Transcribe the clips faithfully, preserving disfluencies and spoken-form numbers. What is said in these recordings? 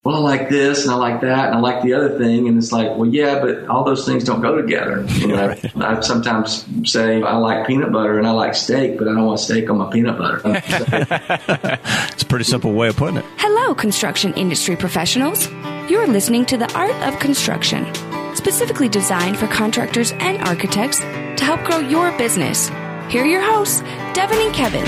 well, I like this and I like that and I like the other thing. And it's like, well, yeah, but all those things don't go together. You know, right. I sometimes say I like peanut butter and I like steak, but I don't want steak on my peanut butter. It's a pretty simple way of putting it. Hello, construction industry professionals. You're listening to The Art of Construction, specifically designed for contractors and architects to help grow your business. Here are your hosts, Devin and Kevin.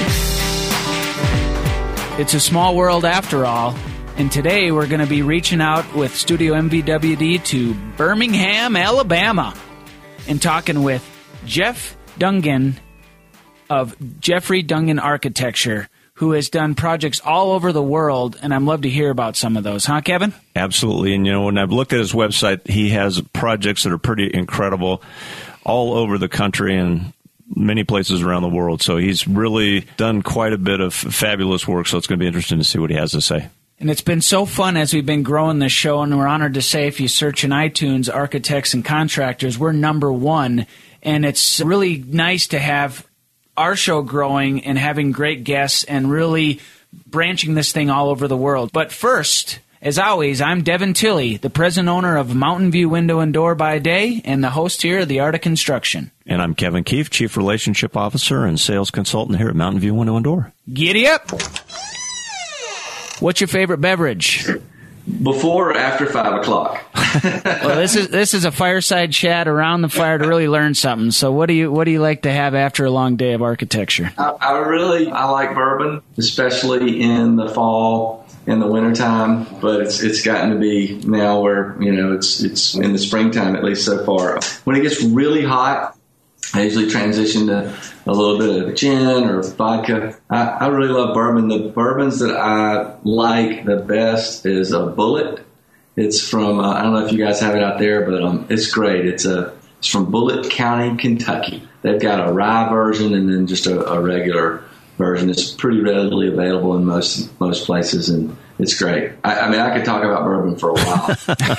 It's a small world after all. And today we're going to be reaching out with Studio M V W D to Birmingham, Alabama, and talking with Jeff Dungan of Jeffrey Dungan Architecture, who has done projects all over the world, and I'd love to hear about some of those. Huh, Kevin? Absolutely. And, you know, when I've looked at his website, he has projects that are pretty incredible all over the country and many places around the world. So he's really done quite a bit of fabulous work, so it's going to be interesting to see what he has to say. And it's been so fun as we've been growing this show, and we're honored to say if you search in iTunes, Architects and Contractors, we're number one. And it's really nice to have our show growing and having great guests and really branching this thing all over the world. But first, as always, I'm Devin Tilley, the president owner of Mountain View Window and Door by day and the host here of The Art of Construction. And I'm Kevin Keefe, Chief Relationship Officer and Sales Consultant here at Mountain View Window and Door. Giddy up! What's your favorite beverage? Before or after five o'clock? Well, this is this is a fireside chat around the fire to really learn something. So, what do you what do you like to have after a long day of architecture? I, I really I like bourbon, especially in the fall, in the wintertime. But it's it's gotten to be now where you know it's it's in the springtime at least so far. When it gets really hot, I usually transition to a little bit of gin or vodka. I, I really love bourbon. The bourbons that I like the best is a Bullet. It's from, uh, I don't know if you guys have it out there, but um, it's great. It's a it's from Bullitt County, Kentucky. They've got a rye version and then just a, a regular version. It's pretty readily available in most most places, and it's great. I, I mean, I could talk about bourbon for a while,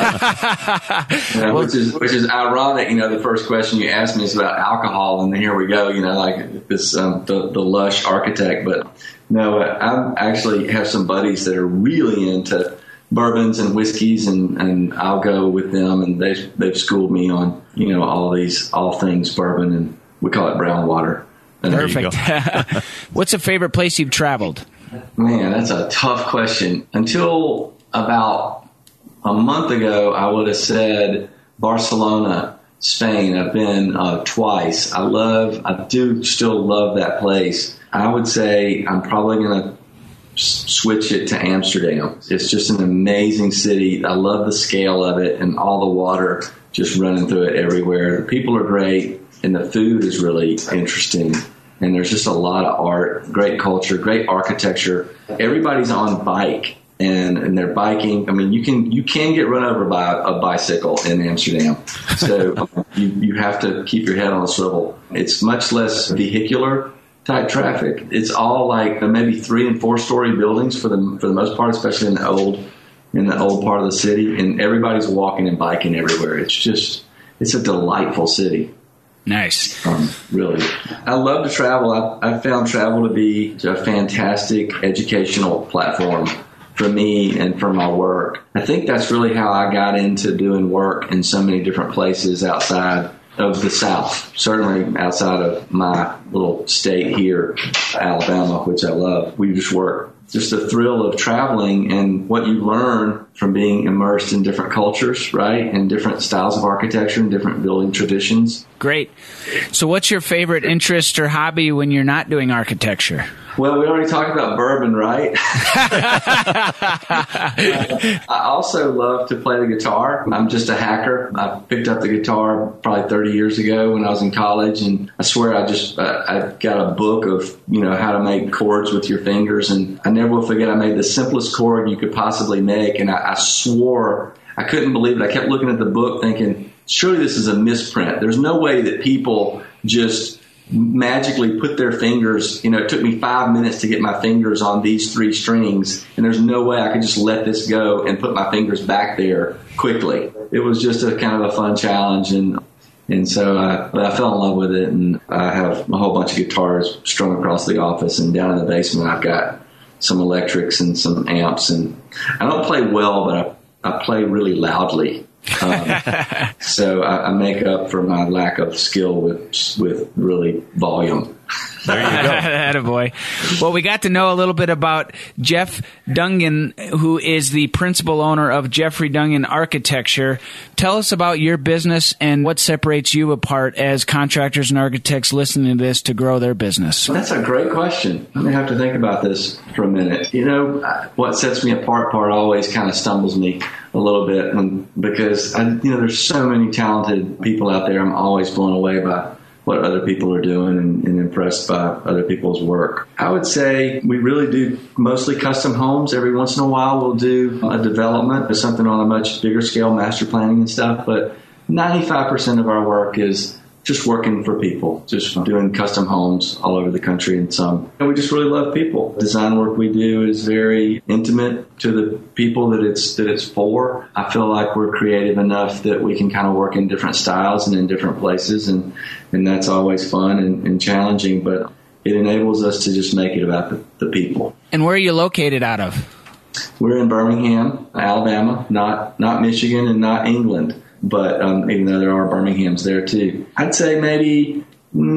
you know, which is which is ironic. You know, the first question you asked me is about alcohol, and then here we go. You know, like this um, the the lush architect. But no, I actually have some buddies that are really into bourbons and whiskeys, and, and I'll go with them, and they they've schooled me on you know all these all things bourbon, and we call it brown water. Perfect. What's a favorite place you've traveled? Man, that's a tough question. Until about a month ago, I would have said Barcelona, Spain. I've been uh, twice. I love, I do still love that place. I would say I'm probably going to switch it to Amsterdam. It's just an amazing city. I love the scale of it and all the water just running through it everywhere. The people are great, and the food is really interesting. And there's just a lot of art, great culture, great architecture. Everybody's on bike, and, and they're biking. I mean, you can you can get run over by a bicycle in Amsterdam. So um, you, you have to keep your head on a swivel. It's much less vehicular type traffic. It's all like maybe three and four story buildings for the for the most part, especially in the old in the old part of the city. And everybody's walking and biking everywhere. It's just it's a delightful city. Nice. Um, really. I love to travel. I, I found travel to be a fantastic educational platform for me and for my work. I think that's really how I got into doing work in so many different places outside of the South, certainly outside of my little state here, Alabama, which I love. We just work. Just the thrill of traveling and what you learn from being immersed in different cultures, right? And different styles of architecture and different building traditions. Great. So what's your favorite interest or hobby when you're not doing architecture? Well, we already talked about bourbon, right? I also love to play the guitar. I'm just a hacker. I picked up the guitar probably thirty years ago when I was in college, and I swear I just uh, I got a book of you know how to make chords with your fingers, and I never will forget I made the simplest chord you could possibly make, and I, I swore I couldn't believe it. I kept looking at the book thinking, surely this is a misprint. There's no way that people just magically put their fingers, you know, it took me five minutes to get my fingers on these three strings, and there's no way I could just let this go and put my fingers back there quickly. It was just a kind of a fun challenge, and and so I, but I fell in love with it, and I have a whole bunch of guitars strung across the office, and down in the basement I've got some electrics and some amps. And I don't play well, but I, I play really loudly. um, so I, I make up for my lack of skill with with really volume. There you go. Attaboy. Well, we got to know a little bit about Jeff Dungan, who is the principal owner of Jeffrey Dungan Architecture. Tell us about your business and what separates you apart as contractors and architects listening to this to grow their business. That's a great question. I'm going to have to think about this for a minute. You know, what sets me apart part always kind of stumbles me a little bit when, because, I, you know, there's so many talented people out there. I'm always blown away by what other people are doing and, and impressed by other people's work. I would say we really do mostly custom homes. Every once in a while we'll do a development or something on a much bigger scale, master planning and stuff, but ninety-five percent of our work is just working for people, just doing custom homes all over the country and some. And we just really love people. Design work we do is very intimate to the people that it's that it's for. I feel like we're creative enough that we can kind of work in different styles and in different places, and, and that's always fun and, and challenging, but it enables us to just make it about the, the people. And where are you located out of? We're in Birmingham, Alabama, not not Michigan and not England. But um, even though there are Birminghams there too, I'd say maybe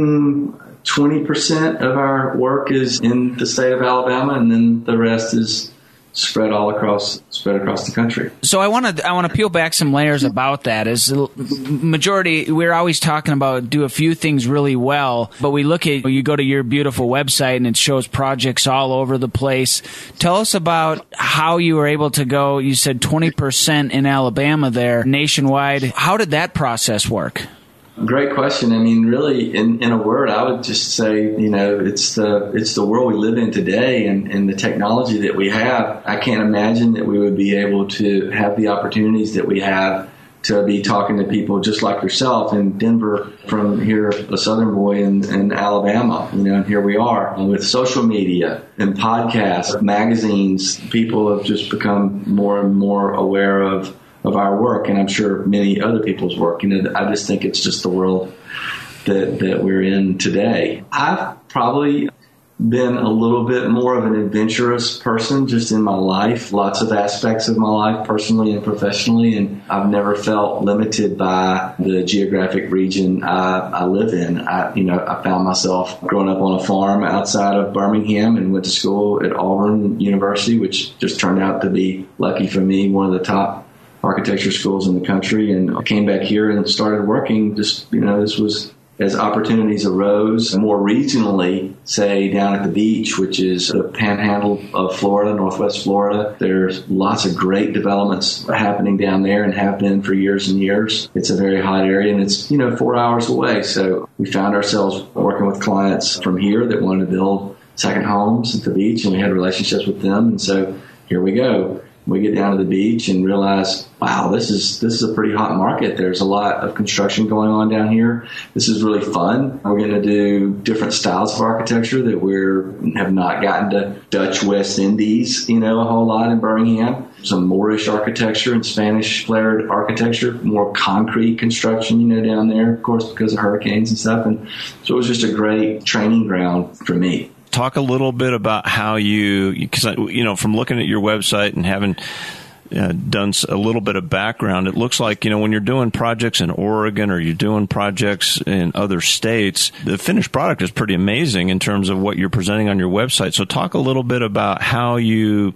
mm, twenty percent of our work is in the state of Alabama, and then the rest is spread all across spread across the country. So I want to I want to peel back some layers about that. As majority, we're always talking about do a few things really well, but we look at you go to your beautiful website and it shows projects all over the place. Tell us about how you were able to go. You said twenty percent in Alabama there nationwide. How did that process work? Great question. I mean, really, in, in a word, I would just say, you know, it's the it's the world we live in today, and, and the technology that we have. I can't imagine that we would be able to have the opportunities that we have to be talking to people just like yourself in Denver from here, a Southern boy in, in Alabama, you know, and here we are with social media and podcasts, magazines. People have just become more and more aware of of our work, and I'm sure many other people's work. You know, I just think it's just the world that that we're in today. I've probably been a little bit more of an adventurous person just in my life, lots of aspects of my life, personally and professionally, and I've never felt limited by the geographic region I, I live in. I, you know, I found myself growing up on a farm outside of Birmingham and went to school at Auburn University, which just turned out to be, lucky for me, one of the top architecture schools in the country, and I came back here and started working. Just, you know, this was as opportunities arose more regionally, say down at the beach, which is the panhandle of Florida, Northwest Florida. There's lots of great developments happening down there and have been for years and years. It's a very hot area, and it's, you know, four hours away. So we found ourselves working with clients from here that wanted to build second homes at the beach, and we had relationships with them. And so here we go. We get down to the beach and realize, wow, this is this is a pretty hot market. There's a lot of construction going on down here. This is really fun. We're going to do different styles of architecture that we have not gotten to Dutch West Indies, you know, a whole lot in Birmingham. Some Moorish architecture and Spanish flared architecture, more concrete construction, you know, down there, of course, because of hurricanes and stuff. And so it was just a great training ground for me. Talk a little bit about how you, because, you know, from looking at your website and having uh, done a little bit of background, it looks like, you know, when you're doing projects in Oregon or you're doing projects in other states, the finished product is pretty amazing in terms of what you're presenting on your website. So talk a little bit about how you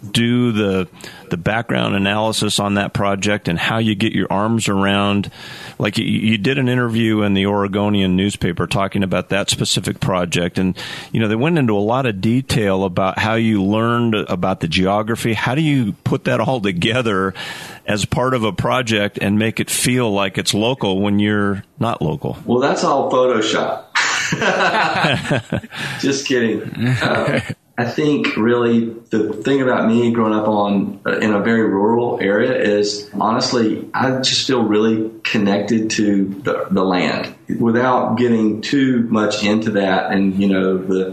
do the the background analysis on that project and how you get your arms around, like you, you did an interview in the Oregonian newspaper talking about that specific project. And, you know, they went into a lot of detail about how you learned about the geography. How do you put that all together as part of a project and make it feel like it's local when you're not local? Well, that's all Photoshop. Just kidding. Uh, I think really the thing about me growing up on uh, in a very rural area is, honestly, I just feel really connected to the, the land. without getting too much into that and, you know, the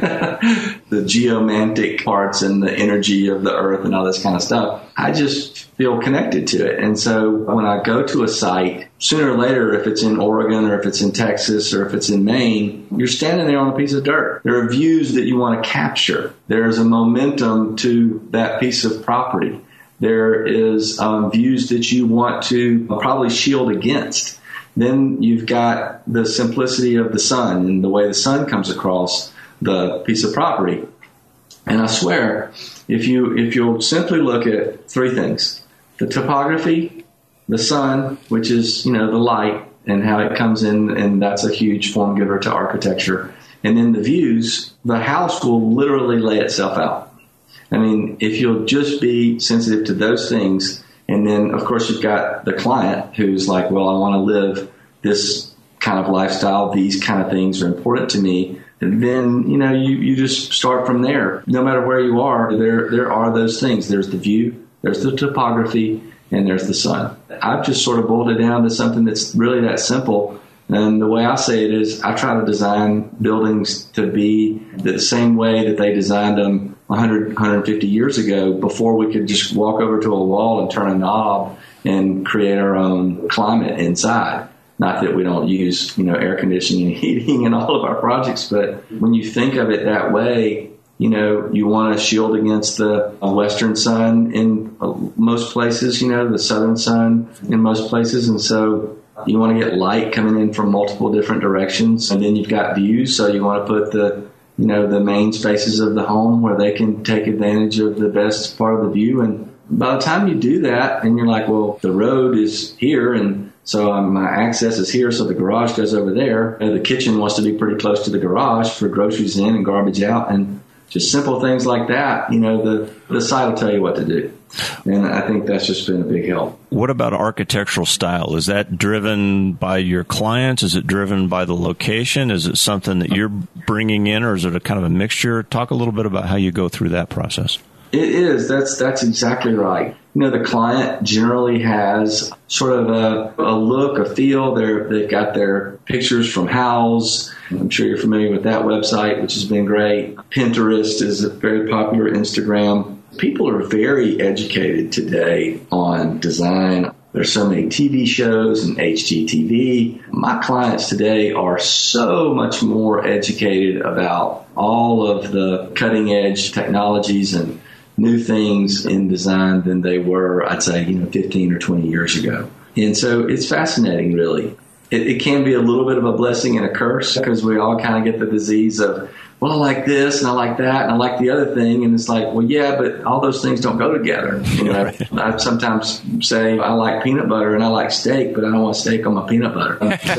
the geomantic parts and the energy of the earth and all this kind of stuff, I just feel connected to it. And so when I go to a site, sooner or later, if it's in Oregon or if it's in Texas or if it's in Maine, you're standing there on a piece of dirt. There are views that you want to capture. There's a momentum to that piece of property. There is um, views that you want to probably shield against. Then you've got the simplicity of the sun and the way the sun comes across the piece of property. And I swear, if you if you'll simply look at three things: the topography, the sun, which is, you know, the light and how it comes in, and that's a huge form giver to architecture, and then the views, the house will literally lay itself out. I mean, if you'll just be sensitive to those things, and then, of course, you've got the client who's like, well, I want to live this kind of lifestyle. These kind of things are important to me. And then, you know, you, you just start from there. No matter where you are, there there are those things. There's the view, there's the topography, and there's the sun. I've just sort of boiled it down to something that's really that simple. And the way I say it is I try to design buildings to be the same way that they designed them one hundred, one hundred fifty years ago, before we could just walk over to a wall and turn a knob and create our own climate inside. Not that we don't use, you know, air conditioning and heating in all of our projects, but when you think of it that way, you know, you want to shield against the western sun in most places, you know, the southern sun in most places. And so you want to get light coming in from multiple different directions. And then you've got views, so you want to put the, you know, the main spaces of the home where they can take advantage of the best part of the view. And by the time you do that, and you're like, well, the road is here, and so um, my access is here, so the garage goes over there. And the kitchen wants to be pretty close to the garage for groceries in and garbage out, and just simple things like that. You know, the, the site will tell you what to do. And I think that's just been a big help. What about architectural style? Is that driven by your clients? Is it driven by the location? Is it something that you're bringing in, or is it a kind of a mixture? Talk a little bit about how you go through that process. It is. That's that's exactly right. You know, the client generally has sort of a, a look, a feel. They're, they've got their pictures from Houzz. I'm sure you're familiar with that website, which has been great. Pinterest is a very popular. Instagram. People are very educated today on design. There's so many T V shows and H G T V. My clients today are so much more educated about all of the cutting edge technologies and new things in design than they were, I'd say, you know, fifteen or twenty years ago. And so it's fascinating, really. It, it can be a little bit of a blessing and a curse, because we all kind of get the disease of, well, I like this and I like that and I like the other thing. And it's like, well, yeah, but all those things don't go together. You know, right. I sometimes say I like peanut butter and I like steak, but I don't want steak on my peanut butter.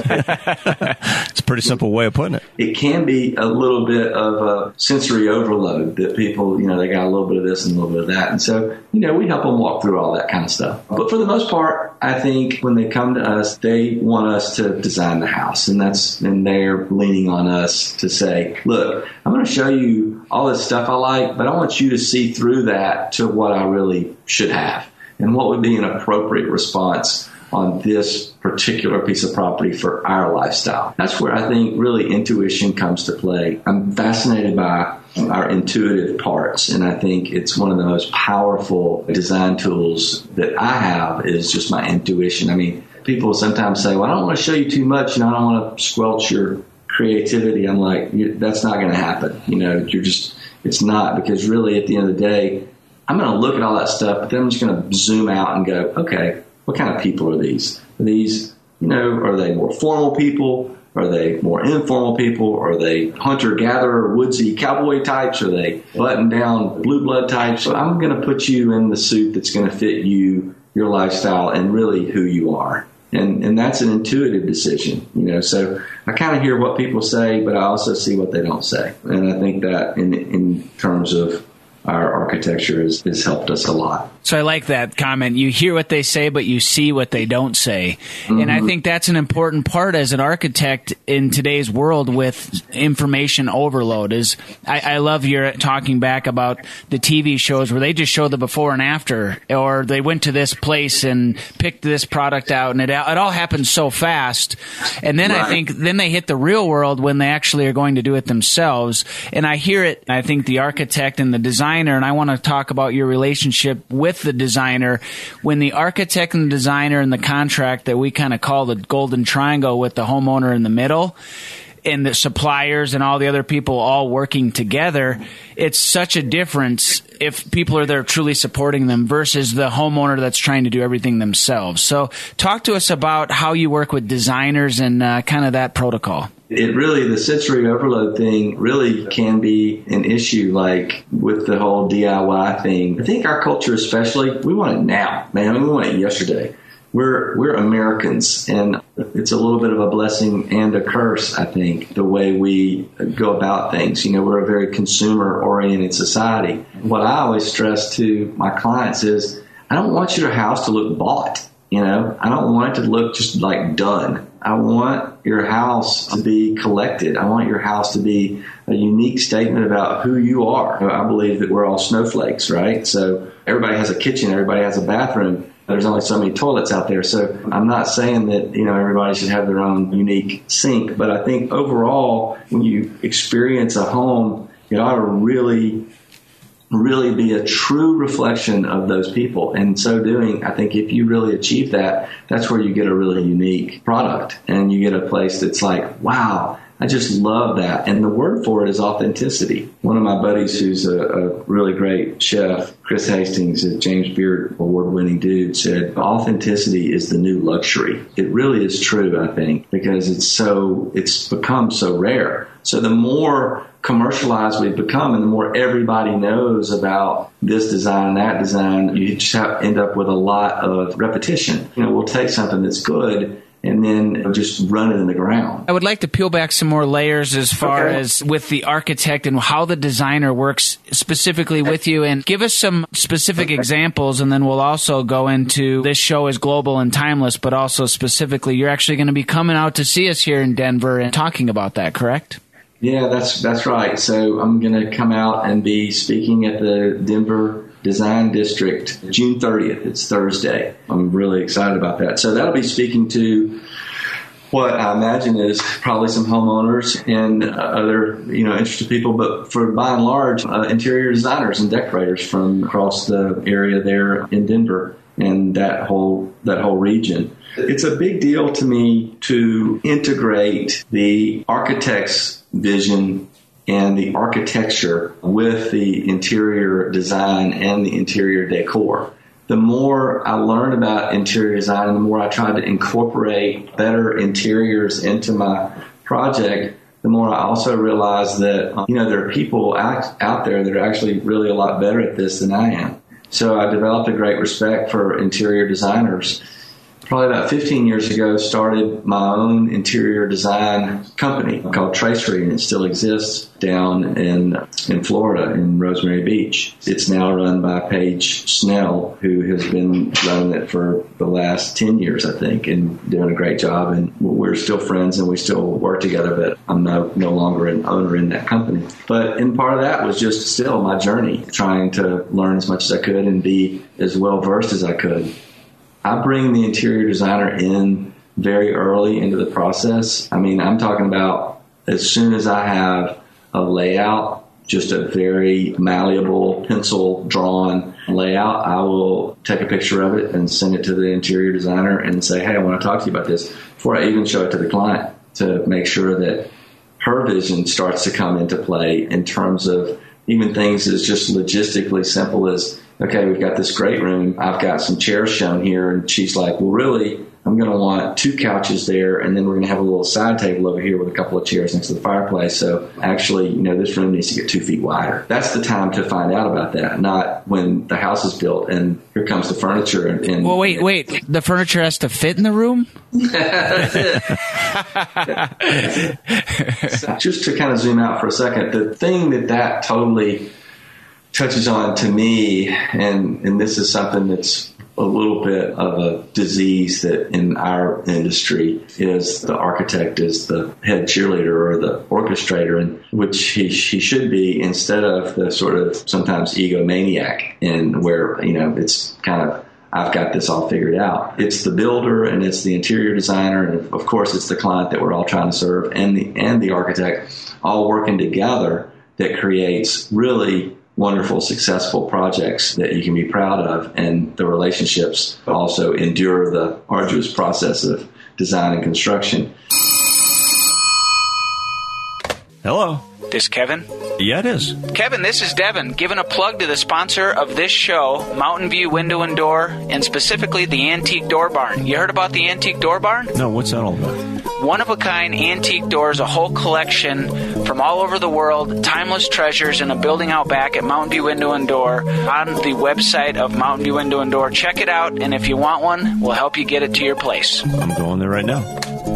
It's a pretty simple way of putting it. It can be a little bit of a sensory overload that people, you know, they got a little bit of this and a little bit of that. And so, you know, we help them walk through all that kind of stuff. But for the most part, I think when they come to us, they want us to design the house. And that's, and they're leaning on us to say, look, I'm going to show you all this stuff I like, but I want you to see through that to what I really should have and what would be an appropriate response on this particular piece of property for our lifestyle. That's where I think really intuition comes to play. I'm fascinated by our intuitive parts, and I think it's one of the most powerful design tools that I have is just my intuition. I mean, people sometimes say, well, I don't want to show you too much, and I don't want to squelch your creativity. I'm like, that's not going to happen. You know, you're just, it's not, because really at the end of the day, I'm going to look at all that stuff, but then I'm just going to zoom out and go, okay, what kind of people are these? Are these, you know, are they more formal people? Are they more informal people? Are they hunter-gatherer, woodsy cowboy types? Are they button-down blue blood types? So I'm going to put you in the suit that's going to fit you, your lifestyle, and really who you are. And and that's an intuitive decision, you know. So I kind of hear what people say, but I also see what they don't say. And I think that in in terms of our architecture has, has helped us a lot. So I like that comment. You hear what they say, but you see what they don't say. Mm-hmm. And I think that's an important part as an architect in today's world with information overload. Is I, I love your talking back about the T V shows where they just show the before and after, or they went to this place and picked this product out, and it, it all happens so fast. And then right. I think then they hit the real world when they actually are going to do it themselves. And I hear it, I think the architect and the designer, and I want to talk about your relationship with the designer. When the architect and the designer and the contract that we kind of call the golden triangle with the homeowner in the middle and the suppliers and all the other people all working together, it's such a difference if people are there truly supporting them versus the homeowner that's trying to do everything themselves. So talk to us about how you work with designers and uh, kind of that protocol. It really, the sensory overload thing really can be an issue, like with the whole D I Y thing. I think our culture especially, we want it now, man. I mean, we want it yesterday. We're we're Americans, and it's a little bit of a blessing and a curse, I think, the way we go about things. You know, we're a very consumer-oriented society. What I always stress to my clients is, I don't want your house to look bought. You know, I don't want it to look just like done. I want your house to be collected. I want your house to be a unique statement about who you are. I believe that we're all snowflakes, right? So everybody has a kitchen, everybody has a bathroom. There's only so many toilets out there. So I'm not saying that, you know, everybody should have their own unique sink, but I think overall, when you experience a home, it ought to really really be a true reflection of those people. And in so doing, I think if you really achieve that, that's where you get a really unique product, and you get a place that's like, wow, I just love that. And the word for it is authenticity. One of my buddies who's a, a really great chef, Chris Hastings, a James Beard award-winning dude, said authenticity is the new luxury. It really is true, I think, because it's so it's become so rare. So the more commercialized we've become and the more everybody knows about this design and that design, you just have, end up with a lot of repetition. You know, we'll take something that's good and then just run it in the ground. I would like to peel back some more layers as far okay. as with the architect and how the designer works specifically with you, and give us some specific okay. examples, and then we'll also go into this show is global and timeless, but also specifically you're actually going to be coming out to see us here in Denver and talking about that, correct? Yeah, that's that's right. So I'm going to come out and be speaking at the Denver Design District June thirtieth. It's Thursday. I'm really excited about that. So that'll be speaking to what I imagine is probably some homeowners and other, you know, interested people, but for by and large, uh, interior designers and decorators from across the area there in Denver and that whole that whole region. It's a big deal to me to integrate the architect's vision and the architecture with the interior design and the interior decor. The more I learn about interior design and the more I try to incorporate better interiors into my project, the more I also realize that, you know, there are people out, out there that are actually really a lot better at this than I am. So I developed a great respect for interior designers. Probably about fifteen years ago, started my own interior design company called Tracery, and it still exists down in in Florida, in Rosemary Beach. It's now run by Paige Snell, who has been running it for the last ten years, I think, and doing a great job. And we're still friends and we still work together, but I'm no, no longer an owner in that company. But and part of that was just still my journey, trying to learn as much as I could and be as well versed as I could. I bring the interior designer in very early into the process. I mean, I'm talking about as soon as I have a layout, just a very malleable pencil drawn layout, I will take a picture of it and send it to the interior designer and say, hey, I want to talk to you about this, before I even show it to the client, to make sure that her vision starts to come into play in terms of even things as just logistically simple as, okay, we've got this great room. I've got some chairs shown here. And she's like, well, really, I'm going to want two couches there. And then we're going to have a little side table over here with a couple of chairs next to the fireplace. So actually, you know, this room needs to get two feet wider. That's the time to find out about that, not when the house is built and here comes the furniture. And, and well, wait, wait. The furniture has to fit in the room? Just to kind of zoom out for a second, the thing that that totally touches on to me, and, and this is something that's a little bit of a disease that in our industry is the architect is the head cheerleader or the orchestrator, and which he, he should be, instead of the sort of sometimes egomaniac, and where, you know, it's kind of, I've got this all figured out. It's the builder and it's the interior designer, and of course it's the client that we're all trying to serve, and the and the architect all working together that creates really wonderful, successful projects that you can be proud of, and the relationships also endure the arduous process of design and construction. Hello. This Kevin? Yeah, it is. Kevin, this is Devin, giving a plug to the sponsor of this show, Mountain View Window and Door, and specifically the Antique Door Barn. You heard about the Antique Door Barn? No, what's that all about? One-of-a-kind antique doors, a whole collection from all over the world, timeless treasures in a building out back at Mountain View Window and Door on the website of Mountain View Window and Door. Check it out, and if you want one, we'll help you get it to your place. I'm going there right now.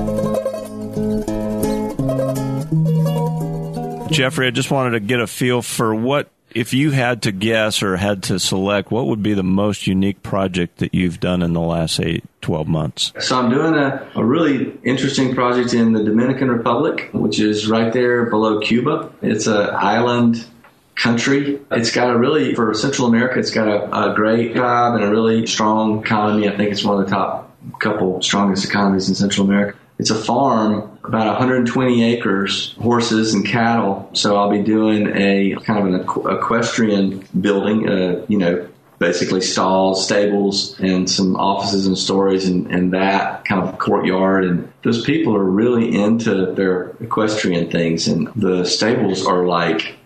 Jeffrey, I just wanted to get a feel for what, if you had to guess or had to select, what would be the most unique project that you've done in the last eight, twelve months? So I'm doing a, a really interesting project in the Dominican Republic, which is right there below Cuba. It's an island country. It's got a really, for Central America, it's got a, a great vibe and a really strong economy. I think it's one of the top couple strongest economies in Central America. It's a farm, about one hundred twenty acres, horses and cattle. So I'll be doing a kind of an equ- equestrian building, uh, you know, basically stalls, stables, and some offices and stories, and, and that kind of courtyard. And those people are really into their equestrian things, and the stables are like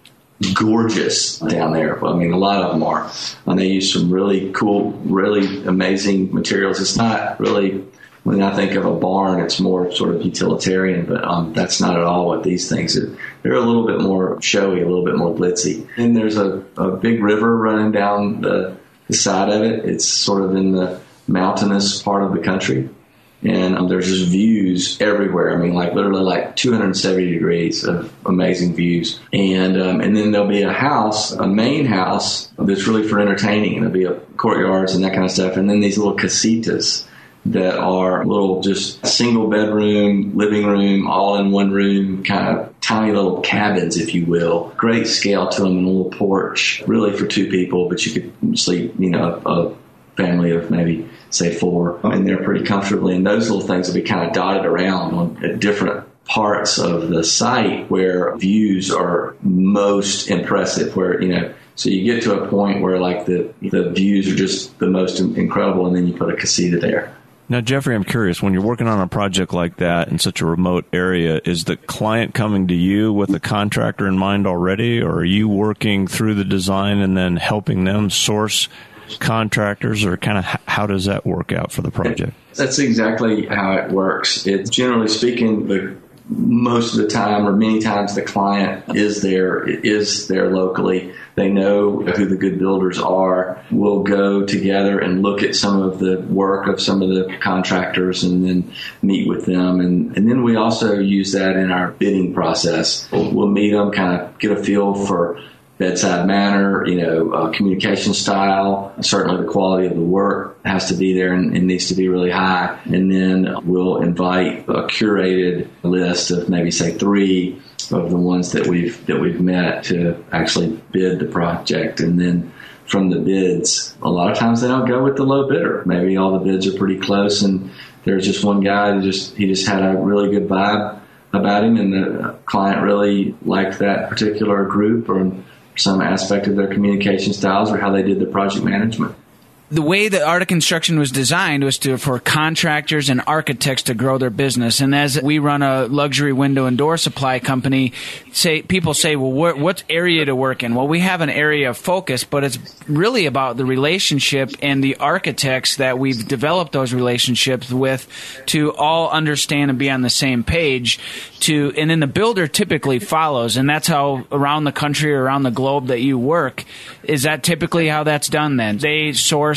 gorgeous down there. I mean, a lot of them are. And they use some really cool, really amazing materials. It's not really... When I think of a barn, it's more sort of utilitarian, but um, that's not at all what these things are. They're a little bit more showy, a little bit more glitzy. And there's a, a big river running down the, the side of it. It's sort of in the mountainous part of the country. And um, there's just views everywhere. I mean, like literally like two hundred seventy degrees of amazing views. And um, and then there'll be a house, a main house that's really for entertaining. And there'll be a courtyards and that kind of stuff. And then these little casitas that are little just single bedroom, living room, all in one room, kind of tiny little cabins, if you will. Great scale to them, and a little porch, really for two people, but you could sleep, you know, a family of maybe, say, four in there pretty comfortably. And those little things will be kind of dotted around on at different parts of the site where views are most impressive, where, you know, so you get to a point where like the, the views are just the most incredible, and then you put a casita there. Now, Jeffrey, I'm curious, when you're working on a project like that in such a remote area, is the client coming to you with a contractor in mind already, or are you working through the design and then helping them source contractors, or kind of how does that work out for the project? That's exactly how it works. It's generally speaking, the most of the time or many times the client is there, is there locally. They know who the good builders are. We'll go together and look at some of the work of some of the contractors and then meet with them. And, and then we also use that in our bidding process. We'll, we'll meet them, kind of get a feel for bedside manner, you know, uh, communication style. Certainly the quality of the work has to be there and, and needs to be really high. And then we'll invite a curated list of maybe, say, three of the ones that we've that we've met to actually bid the project. And then from the bids, a lot of times they don't go with the low bidder. Maybe all the bids are pretty close, and there's just one guy that just he just had a really good vibe about him, and the client really liked that particular group or some aspect of their communication styles or how they did the project management. The way that Art of Construction was designed was to for contractors and architects to grow their business. And as we run a luxury window and door supply company, say people say, well, what, what area to work in? Well, we have an area of focus, but it's really about the relationship and the architects that we've developed those relationships with to all understand and be on the same page. To and then the builder typically follows, and that's how around the country or around the globe that you work. Is that typically how that's done then? They source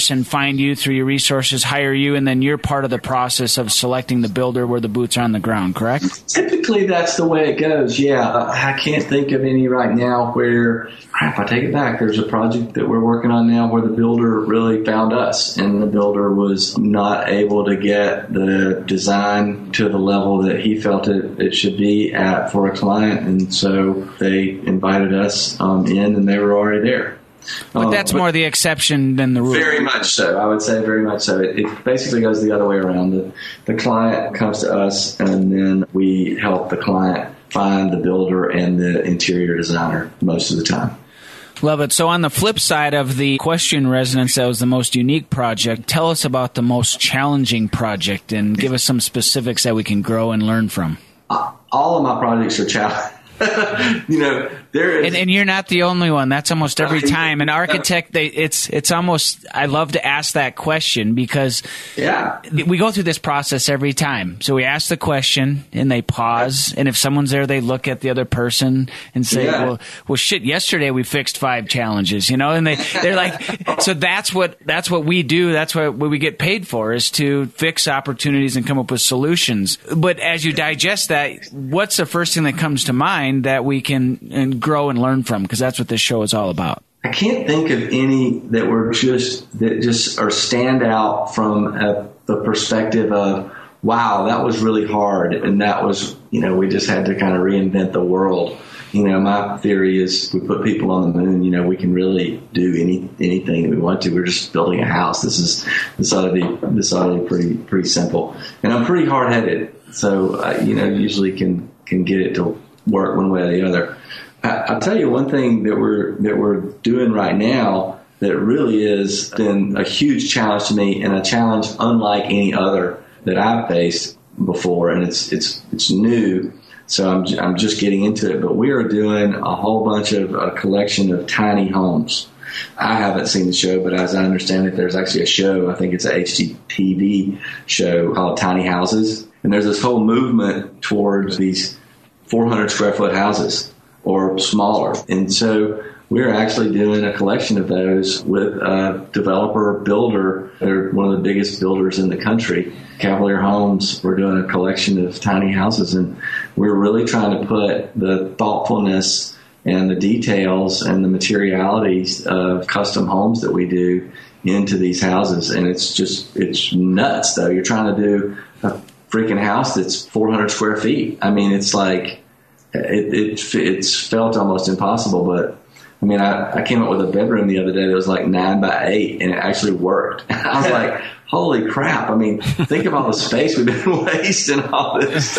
source and find you through your resources, hire you, and then you're part of the process of selecting the builder where the boots are on the ground, correct? Typically, that's the way it goes, yeah. I can't think of any right now where, crap, I take it back. There's a project that we're working on now where the builder really found us, and the builder was not able to get the design to the level that he felt it, it should be at for a client, and so they invited us um, in, and they were already there. But that's um, but more the exception than the rule. Very much so. I would say very much so. It, it basically goes the other way around. The, the client comes to us, and then we help the client find the builder and the interior designer most of the time. Love it. So on the flip side of the Equestrian Residence, that was the most unique project. Tell us about the most challenging project and give us some specifics that we can grow and learn from. Uh, all of my projects are challenging. you know, there is, and, and you're not the only one. That's almost every time. An architect, they, it's it's almost. I love to ask that question because yeah, we go through this process every time. So we ask the question, and they pause, and if someone's there, they look at the other person and say, yeah. "Well, well, shit. Yesterday we fixed five challenges, you know." And they they're like, so that's what that's what we do. That's what, what we get paid for is to fix opportunities and come up with solutions. But as you digest that, what's the first thing that comes to mind that we can and grow and learn from, because that's what this show is all about? I can't think of any that were just that just are stand out from a, the perspective of, wow, that was really hard, and that was, you know, we just had to kind of reinvent the world. You know, my theory is we put people on the moon. You know, we can really do any anything that we want to. We're just building a house. This is this ought to be this ought to be pretty pretty simple. And I'm pretty hard headed, so I, you know, usually can can get it to work one way or the other. I, I'll tell you one thing that we're that we're doing right now that really has been a huge challenge to me, and a challenge unlike any other that I've faced before, and it's it's it's new, so I'm I'm just getting into it. But we are doing a whole bunch of a collection of tiny homes. I haven't seen the show, but as I understand it, there's actually a show. I think it's an H G T V show called Tiny Houses, and there's this whole movement towards these four hundred square foot houses or smaller. And so we're actually doing a collection of those with a developer builder. They're one of the biggest builders in the country, Cavalier Homes. We're doing a collection of tiny houses, and we're really trying to put the thoughtfulness and the details and the materialities of custom homes that we do into these houses. And it's just, it's nuts though. You're trying to do a freaking house that's four hundred square feet. I mean, it's like, it, it it's felt almost impossible, but I mean, I, I came up with a bedroom the other day that was like nine by eight, and it actually worked. I was like, holy crap. I mean, think of all the space we've been wasting all this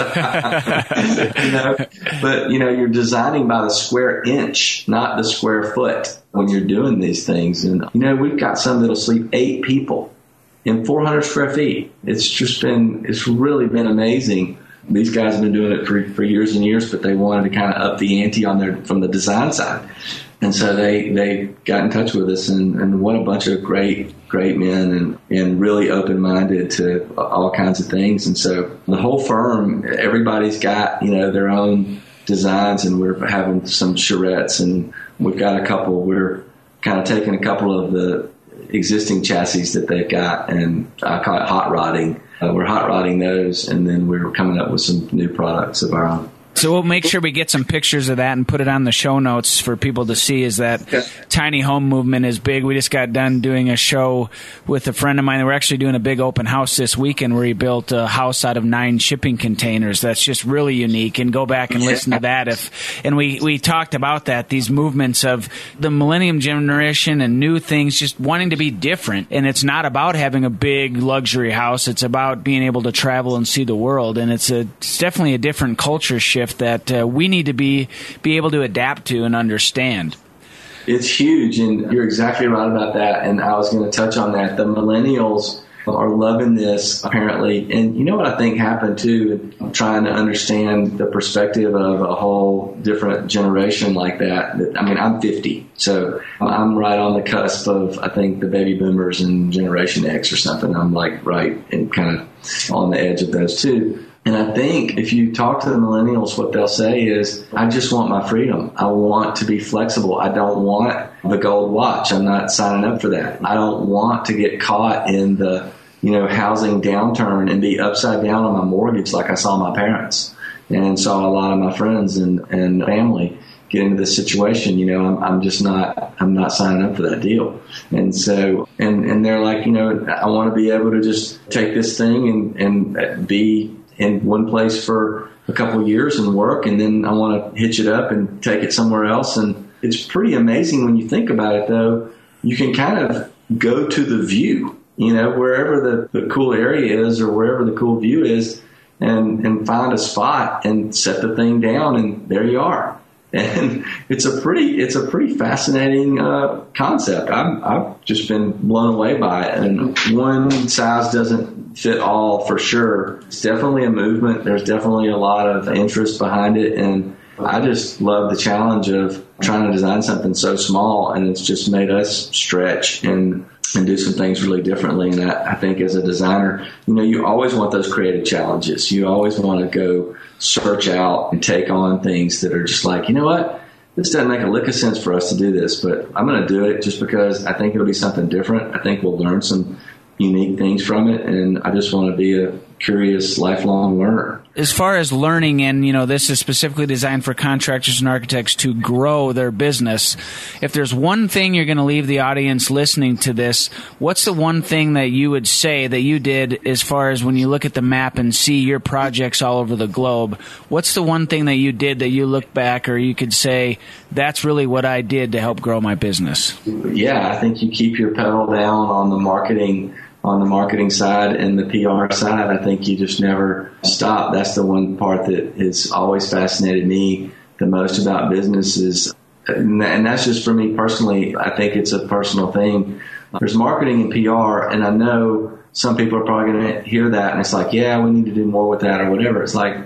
time. you know, but you know, you're designing by the square inch, not the square foot when you're doing these things. And, you know, we've got some that'll sleep eight people in four hundred square feet. It's just been, it's really been amazing. These guys have been doing it for, for years and years, but they wanted to kind of up the ante on their, from the design side. And so they, they got in touch with us, and, and what a bunch of great, great men, and, and really open-minded to all kinds of things. And so the whole firm, everybody's got, you know, their own designs, and we're having some charrettes, and we've got a couple, we're kind of taking a couple of the existing chassis that they've got, and I call it hot rodding. Uh, we're hot rodding those, and then we're coming up with some new products of our own. So we'll make sure we get some pictures of that and put it on the show notes for people to see. Is that yeah. Tiny home movement is big. We just got done doing a show with a friend of mine. We're actually doing a big open house this weekend where he built a house out of nine shipping containers. That's just really unique. And go back and listen to that. If and we, we talked about that, these movements of the millennium generation and new things, just wanting to be different. And it's not about having a big luxury house. It's about being able to travel and see the world. And it's, a, it's definitely a different culture shift that uh, we need to be be able to adapt to and understand. It's huge, and you're exactly right about that. And I was going to touch on that. The millennials are loving this, apparently. And you know what I think happened, too? I'm trying to understand the perspective of a whole different generation like that. I mean, I'm fifty, so I'm right on the cusp of, I think, the baby boomers and Generation X or something. I'm like right and kind of on the edge of those two. And I think if you talk to the millennials, what they'll say is, I just want my freedom. I want to be flexible. I don't want the gold watch. I'm not signing up for that. I don't want to get caught in the, you know, housing downturn and be upside down on my mortgage like I saw my parents and saw a lot of my friends and, and family get into this situation. You know, I'm, I'm just not, I'm not signing up for that deal. And so, and, and they're like, you know, I want to be able to just take this thing and, and be in one place for a couple of years and work, and then I want to hitch it up and take it somewhere else. And it's pretty amazing when you think about it, though. You can kind of go to the view, you know, wherever the, the cool area is or wherever the cool view is, and, and find a spot and set the thing down, and there you are. And it's a pretty, it's a pretty fascinating uh, concept. I've, I've just been blown away by it. And one size doesn't fit all for sure. It's definitely a movement. There's definitely a lot of interest behind it. And I just love the challenge of trying to design something so small, and it's just made us stretch and and do some things really differently. And I, I think as a designer, you know, you always want those creative challenges. You always want to go search out and take on things that are just like, you know what, this doesn't make a lick of sense for us to do this, but I'm going to do it just because I think it'll be something different. I think we'll learn some unique things from it, and I just want to be a curious, lifelong learner. As far as learning, and you know, this is specifically designed for contractors and architects to grow their business. If there's one thing you're going to leave the audience listening to this, what's the one thing that you would say that you did as far as when you look at the map and see your projects all over the globe? What's the one thing that you did that you look back, or you could say, that's really what I did to help grow my business? Yeah, I think you keep your pedal down on the marketing on the marketing side and the P R side. I think you just never stop. That's the one part that has always fascinated me the most about business is, and that's just for me personally, I think it's a personal thing. There's marketing and P R, and I know some people are probably going to hear that and it's like, yeah, we need to do more with that or whatever. It's like,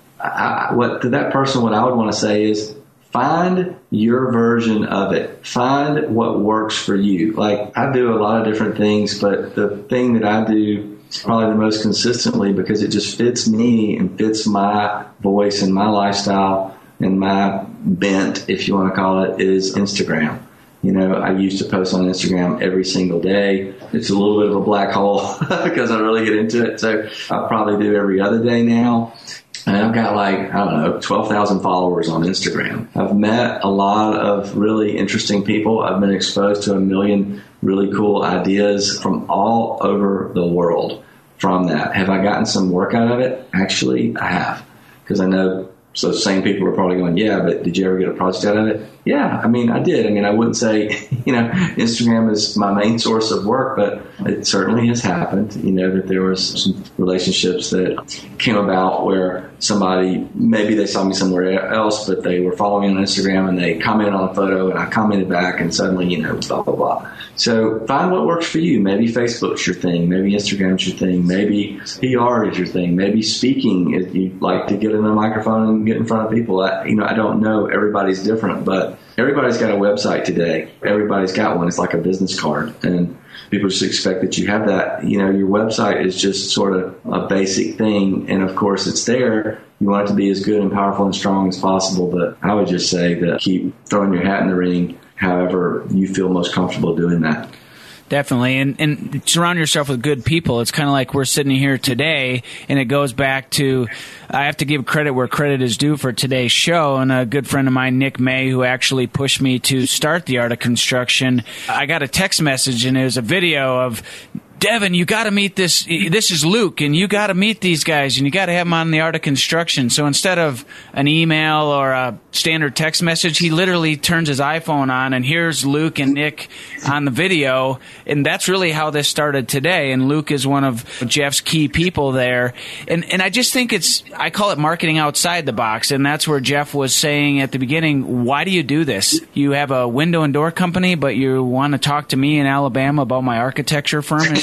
I, what to that person, what I would want to say is, find your version of it. Find what works for you. Like, I do a lot of different things, but the thing that I do probably the most consistently, because it just fits me and fits my voice and my lifestyle and my bent, if you want to call it, is Instagram. You know, I used to post on Instagram every single day. It's a little bit of a black hole because I really get into it. So I probably do every other day now. And I've got like, I don't know, twelve thousand followers on Instagram. I've met a lot of really interesting people. I've been exposed to a million really cool ideas from all over the world from that. Have I gotten some work out of it? Actually, I have. Because I know, so same people are probably going, yeah, but did you ever get a project out of it? Yeah, I mean, I did. I mean, I wouldn't say, you know, Instagram is my main source of work, but it certainly has happened, you know, that there was some relationships that came about where somebody, maybe they saw me somewhere else, but they were following me on Instagram and they commented on a photo and I commented back and suddenly, you know, blah, blah, blah. So find what works for you. Maybe Facebook's your thing. Maybe Instagram's your thing. Maybe P R is your thing. Maybe speaking, if you like to get in a microphone and get in front of people. I, you know, I don't know. Everybody's different, but everybody's got a website today. Everybody's got one. It's like a business card. And people just expect that you have that. You know, your website is just sort of a basic thing. And of course it's there. You want it to be as good and powerful and strong as possible. But I would just say that keep throwing your hat in the ring however you feel most comfortable doing that. Definitely. And, and surround yourself with good people. It's kind of like we're sitting here today, and it goes back to, I have to give credit where credit is due for today's show. And a good friend of mine, Nick May, who actually pushed me to start the Art of Construction, I got a text message, and it was a video of, Devin, you got to meet this. This is Luke, and you got to meet these guys, and you got to have them on the Art of Construction. So instead of an email or a standard text message, he literally turns his iPhone on, and here's Luke and Nick on the video. And that's really how this started today. And Luke is one of Jeff's key people there. And and I just think it's, I call it marketing outside the box. And that's where Jeff was saying at the beginning, why do you do this? You have a window and door company, but you want to talk to me in Alabama about my architecture firm?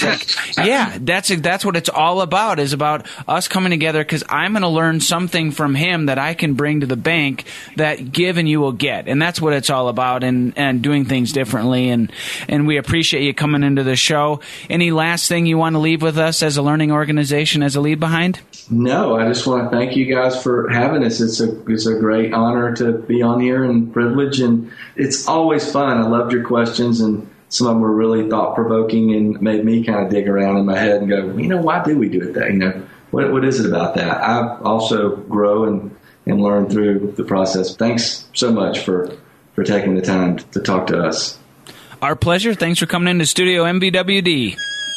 Architect. Yeah, that's that's what it's all about, is about us coming together, because I'm going to learn something from him that I can bring to the bank that give and you will get. And that's what it's all about, and, and doing things differently. And, and we appreciate you coming into the show. Any last thing you want to leave with us as a learning organization, as a Leave Behind? No, I just want to thank you guys for having us. It's a it's a great honor to be on here and privilege, and it's always fun. I loved your questions, and some of them were really thought-provoking and made me kind of dig around in my head and go, you know, why do we do it that? You know, what what is it about that? I also grow and, and learn through the process. Thanks so much for, for taking the time to talk to us. Our pleasure. Thanks for coming into Studio M V W D.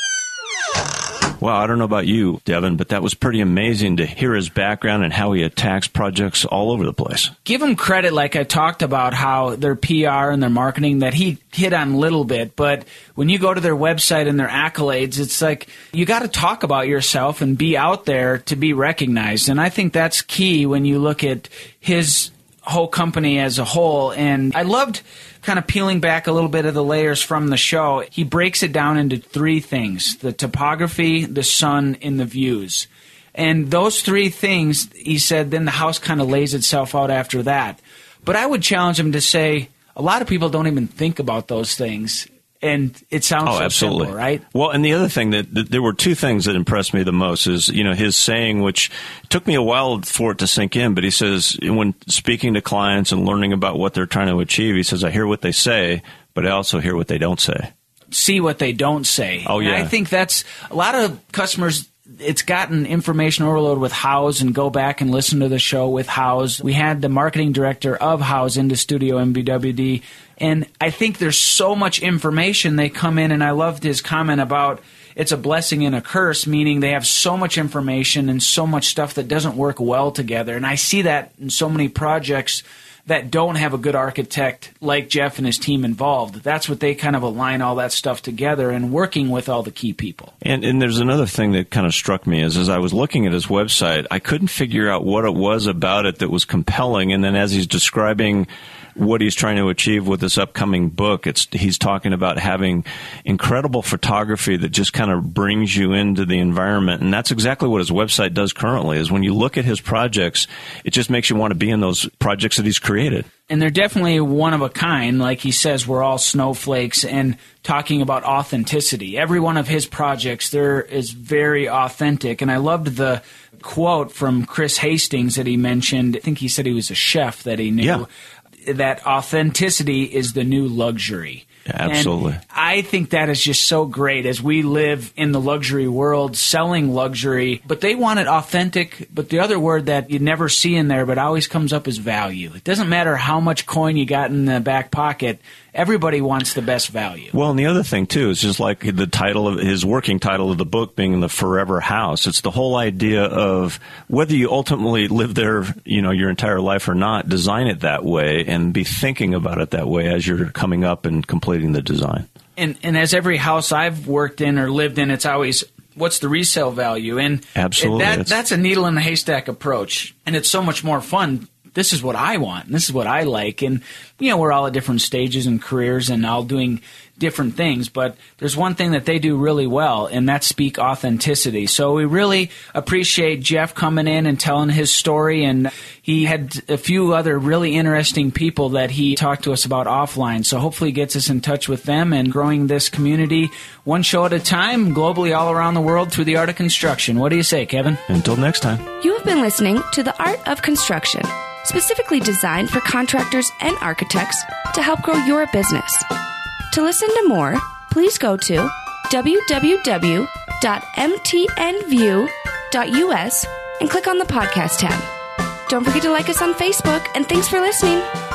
Well, I don't know about you, Devin, but that was pretty amazing to hear his background and how he attacks projects all over the place. Give him credit, like I talked about, how their P R and their marketing, that he hit on a little bit. But when you go to their website and their accolades, it's like you got to talk about yourself and be out there to be recognized. And I think that's key when you look at his whole company as a whole. And I loved kind of peeling back a little bit of the layers from the show. He breaks it down into three things: the topography, the sun, and the views. And those three things, he said, then the house kind of lays itself out after that. But I would challenge him to say, a lot of people don't even think about those things. And it sounds oh, so absolutely. simple, right? Well, and the other thing that, that there were two things that impressed me the most is, you know, his saying, which took me a while for it to sink in, but he says, when speaking to clients and learning about what they're trying to achieve, he says, I hear what they say, but I also hear what they don't say. See what they don't say. Oh, yeah. And I think that's a lot of customers. It's gotten information overload with House, and go back and listen to the show with House. We had the marketing director of House into Studio M V W D, and I think there's so much information. They come in, and I loved his comment about it's a blessing and a curse, meaning they have so much information and so much stuff that doesn't work well together. And I see that in so many projects that don't have a good architect like Jeff and his team involved. That's what they kind of align all that stuff together and working with all the key people. And, and there's another thing that kind of struck me is as I was looking at his website, I couldn't figure out what it was about it that was compelling. And then as he's describing what he's trying to achieve with this upcoming book, it's he's talking about having incredible photography that just kind of brings you into the environment. And that's exactly what his website does currently, is when you look at his projects, it just makes you want to be in those projects that he's created. And they're definitely one of a kind. Like he says, we're all snowflakes, and talking about authenticity. Every one of his projects there is very authentic. And I loved the quote from Chris Hastings that he mentioned. I think he said he was a chef that he knew. Yeah. That authenticity is the new luxury. Yeah, absolutely. And I think that is just so great as we live in the luxury world, selling luxury, but they want it authentic. But the other word that you never see in there but always comes up is value. It doesn't matter how much coin you got in the back pocket. Everybody wants the best value. Well, and the other thing, too, is just like the title of his working title of the book being The Forever House. It's the whole idea of whether you ultimately live there, you know, your entire life or not, design it that way and be thinking about it that way as you're coming up and completing the design. And, and as every house I've worked in or lived in, it's always, what's the resale value? And Absolutely. that, that's a needle in the haystack approach. And it's so much more fun. This is what I want, and this is what I like. And, you know, we're all at different stages in careers and all doing different things, but there's one thing that they do really well, and that's speak authenticity. So we really appreciate Jeff coming in and telling his story, and he had a few other really interesting people that he talked to us about offline. So hopefully he gets us in touch with them and growing this community one show at a time, globally all around the world through the art of construction. What do you say, Kevin? Until next time. You have been listening to The Art of Construction, specifically designed for contractors and architects to help grow your business. To listen to more, please go to w w w dot m t n view dot u s and click on the podcast tab. Don't forget to like us on Facebook, and thanks for listening.